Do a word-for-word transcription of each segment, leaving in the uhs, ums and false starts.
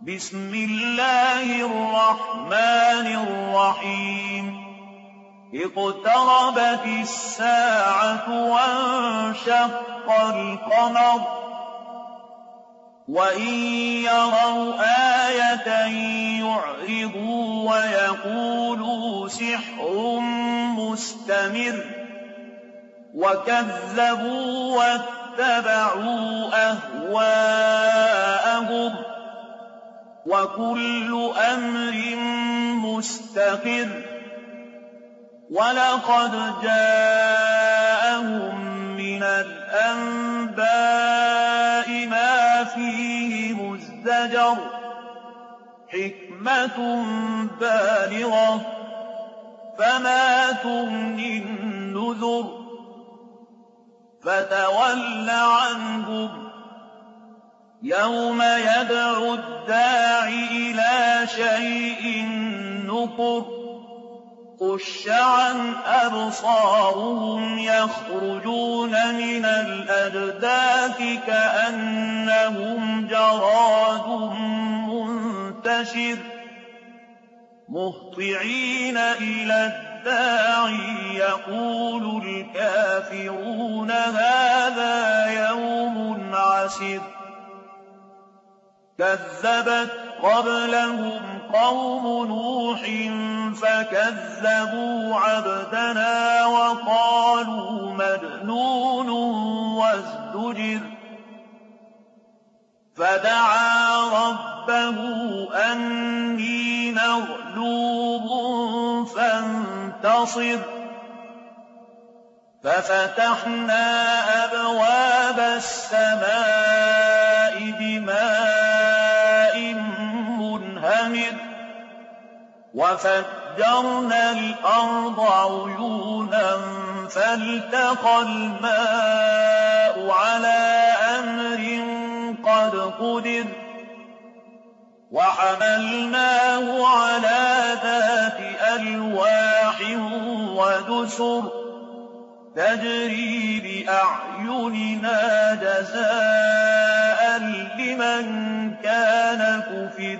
بسم الله الرحمن الرحيم اقتربت الساعة وانشق القمر وإن يروا آية يعرضوا ويقولوا سحر مستمر وكذبوا واتبعوا أهواءهم وكل أمر مستقر ولقد جاءهم من الأنباء ما فيه مزدجر حكمة بالغة فما تغني النذر فتول عنهم يوم يدعو الداع إلى شيء نكر خش عن أبصارهم يخرجون من الأجداث كأنهم جراد منتشر مهطعين إلى الداع يقول الكافرون هذا يوم عسر كذبت قبلهم قوم نوح فكذبوا عبدنا وقالوا مجنون وازدجر فدعا ربه أني مغلوب فانتصر ففتحنا أبواب السماء بماء منهمر وفجرنا الأرض عيونا فالتقى الماء على أمر قد قدر وحملناه على ذات ألواح ودسر تجري بأعيننا جزاء لمن كان كفر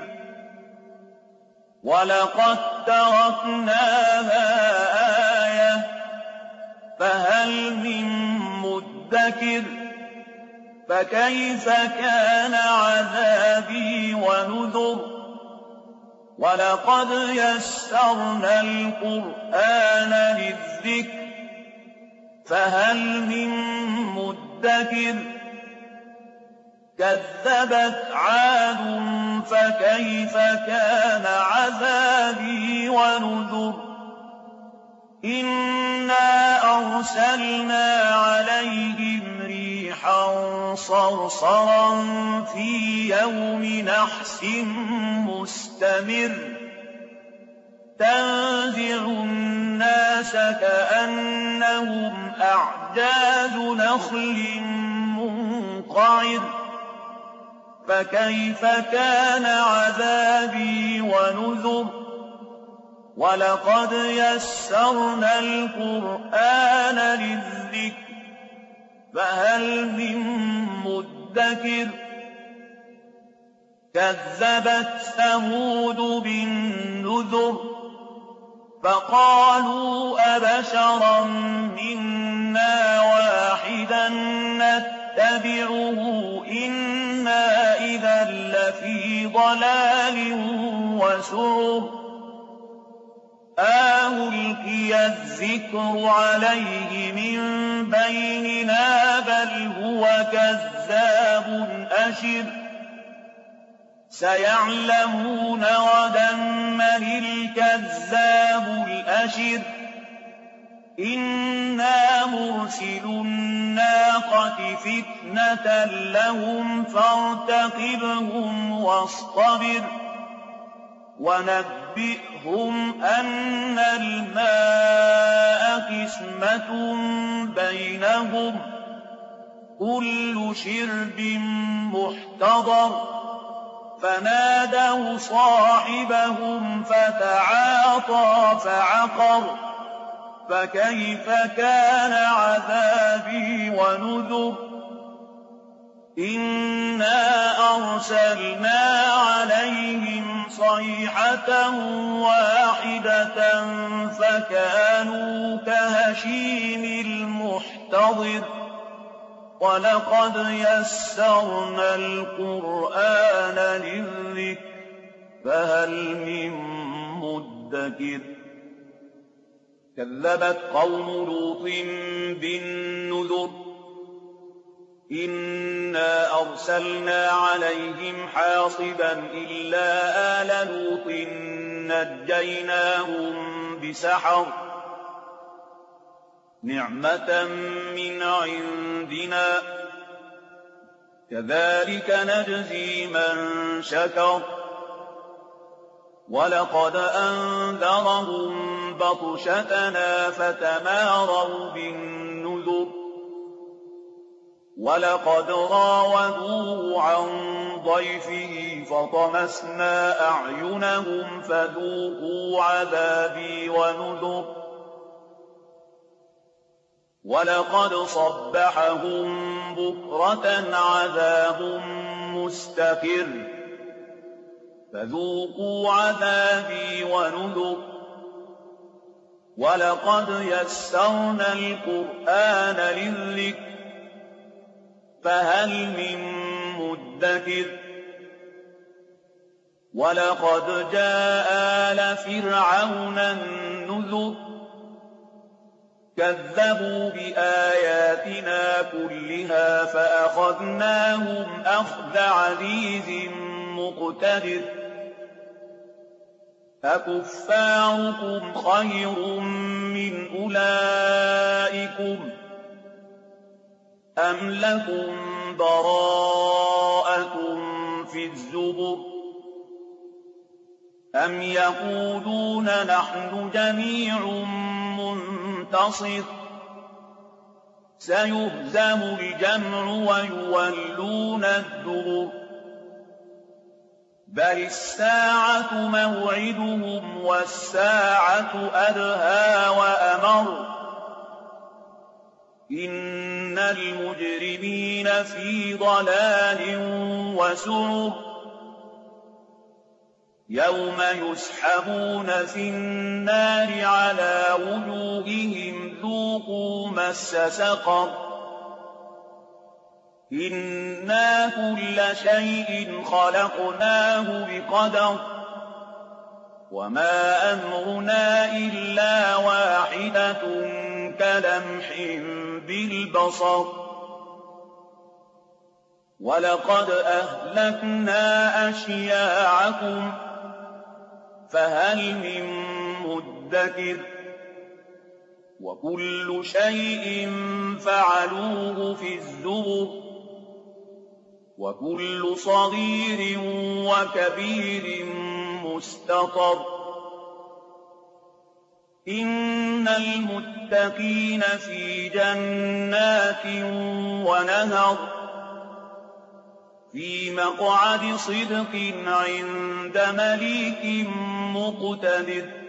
ولقد تركناها آية فهل من مدكر فكيف كان عذابي ونذر ولقد يسرنا القرآن للذكر فهل من مدكر كذبت عاد فكيف كان عذابي ونذر إنا أرسلنا عليهم ريحا صرصرا في يوم نحس مستمر تنزع الناس كأنهم أعجاز نخل منقعر فكيف كان عذابي ونذر ولقد يسرنا القرآن للذكر فهل من مدكر كذبت ثمود بالنذر فقالوا أبشرا منا واحدا نتبعه إنا إذا لفي ضلال وسعر ألقي الذكر عليه من بيننا بل هو كذاب أشر سيعلمون غدا من الكذاب الأشر إنا مرسل الناقة فتنة لهم فارتقبهم واصطبر ونبئهم أن الماء قسمة بينهم كل شرب محتضر فنادوا صاحبهم فتعاطى فعقر فكيف كان عذابي ونذر إنا أرسلنا عليهم صَيْحَةً وَاحِدَةً فَكَانُوا كَهَشِيمِ الْمُحْتَظِرِ وَلَقَدْ يَسَّرْنَا الْقُرْآنَ لِلذِّكْرِ فَهَلْ مِن مُّدَّكِرٍ كَذَّبَتْ قَوْمُ لُوطٍ بِالنُّذُرِ إِنَّا أَرْسَلْنَا عَلَيْهِمْ حَاصِبًا إِلَّا آلَ لُوطٍ نَّجَّيْنَاهُم بِسَحَرٍ نِّعْمَةً مِّنْ عِندِنَا ۚ كَذَٰلِكَ نَجْزِي مَن شَكَرَ وَلَقَدْ أَنذَرَهُم بَطْشَتَنَا فَتَمَارَوْا بِالنُّذُرِ وَلَقَدْ رَاوَدُوهُ عَن ضَيْفِهِ فَطَمَسْنَا أَعْيُنَهُمْ فَذُوقُوا عَذَابِي وَنُذُرِ وَلَقَدْ صَبَّحَهُم بُكْرَةً عَذَابٌ مُّسْتَقِرٌّ فَذُوقُوا عَذَابِي وَنُذُرِ وَلَقَدْ يَسَّرْنَا الْقُرْآنَ لِلذِّكْرِ فَهَلْ مِن مُّدَّكِرٍ وَلَقَدْ جَاءَ آلَ فِرْعَوْنَ النُّذُرُ كَذَّبُوا بِآيَاتِنَا كُلِّهَا فَأَخَذْنَاهُمْ أَخْذَ عَزِيزٍ مُّقْتَدِرٍ أَكُفَّارُكُمْ خَيْرٌ مِّنْ أُولَٰئِكُمْ أَمْ لَكُم بَرَاءَةٌ فِي الزُّبُرِ أَمْ يَقُولُونَ نَحْنُ جَمِيعٌ مُّنتَصِرٌ سَيُهْزَمُ الْجَمْعُ وَيُوَلُّونَ الدُّبُرَ بَلِ السَّاعَةُ مَوْعِدُهُمْ وَالسَّاعَةُ أَدْهَىٰ وَأَمَرُّ إِنَّ الْمُجْرِمِينَ فِي ضَلَالٍ وَسُعُرٍ يَوْمَ يُسْحَبُونَ فِي النَّارِ عَلَىٰ وُجُوهِهِمْ ذُوقُوا مَسَّ سَقَرَ إِنَّا كُلَّ شَيْءٍ خَلَقْنَاهُ بِقَدَرٍ وَمَا أَمْرُنَا إِلَّا وَاحِدَةٌ كَلَمْحٍ بِالْبَصَرِ وَلَقَدْ أَهْلَكْنَا أَشْيَاعَكُمْ فَهَلْ مِن مُّدَّكِرٍ وَكُلُّ شَيْءٍ فَعَلُوهُ فِي الزُّبُرِ وَكُلُّ صَغِيرٍ وَكَبِيرٍ مُّسْتَطَرٌ إِنَّ الْمُتَّقِينَ فِي جَنَّاتٍ وَنَهَرٍ فِي مَقْعَدِ صِدْقٍ عِندَ مَلِيكٍ مُّقْتَدِرٍ